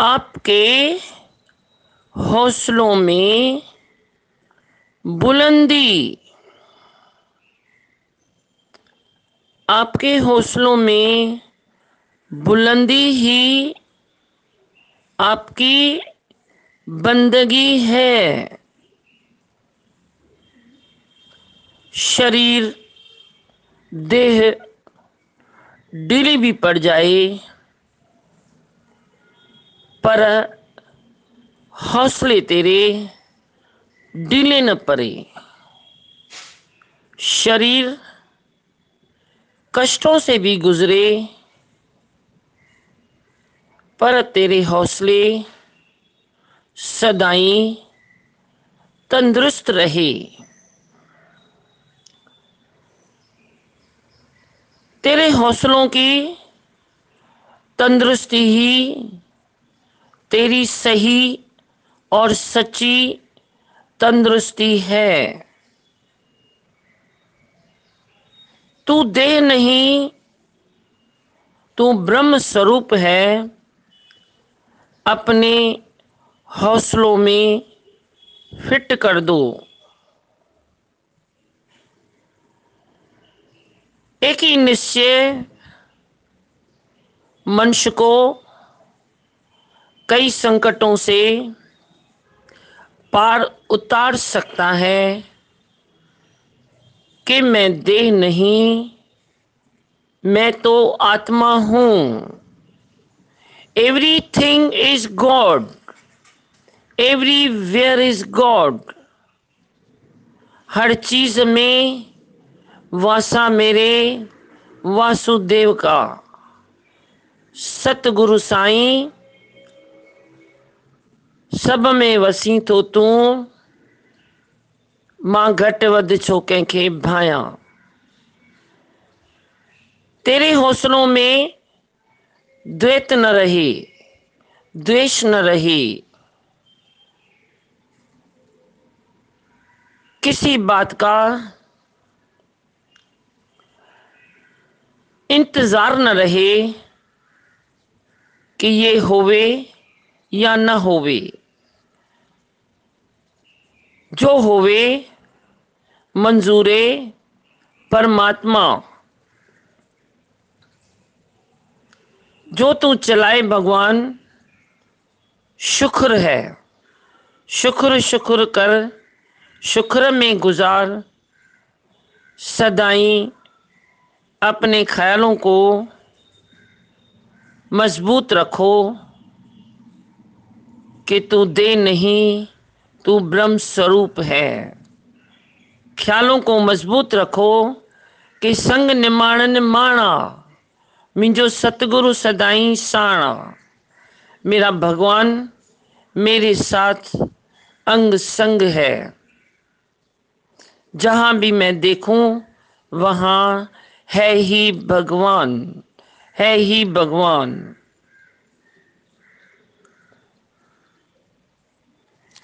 आपके हौसलों में बुलंदी, आपके हौसलों में बुलंदी ही आपकी बंदगी है। शरीर देह ढीली भी पड़ जाए पर हौसले तेरे ढीले न पड़े। शरीर कष्टों से भी गुजरे पर तेरे हौसले सदाई तंदुरुस्त रहे। तेरे हौसलों की तंदुरुस्ती ही तेरी सही और सच्ची तंदुरुस्ती है। तू देह नहीं, तू ब्रह्म स्वरूप है। अपने हौसलों में फिट कर दो। एक ही निश्चय मनुष्य को कई संकटों से पार उतार सकता है कि मैं देह नहीं, मैं तो आत्मा हूं। Everything is God, everywhere is God. हर चीज में वासा मेरे वासुदेव का। सतगुरु साईं सब में वसी तो तू, मां घट वध छो कंहिंखे भाया। तेरे हौसलों में द्वैत न रहे, द्वेष न रहे। किसी बात का इंतजार न रहे कि ये होवे या न होवे। जो होवे मंजूरे परमात्मा। जो तू चलाए भगवान शुक्र है। शुक्र शुक्र कर, शुक्र में गुजार। सदाई अपने ख्यालों को मजबूत रखो कि तू दे नहीं, तू ब्रह्म स्वरूप है। ख्यालों को मजबूत रखो कि संग निमाणन माणा, मुंहिंजो सतगुरु सदाई साणा। मेरा भगवान मेरे साथ अंग संग है। जहां भी मैं देखूं वहां है ही भगवान, है ही भगवान।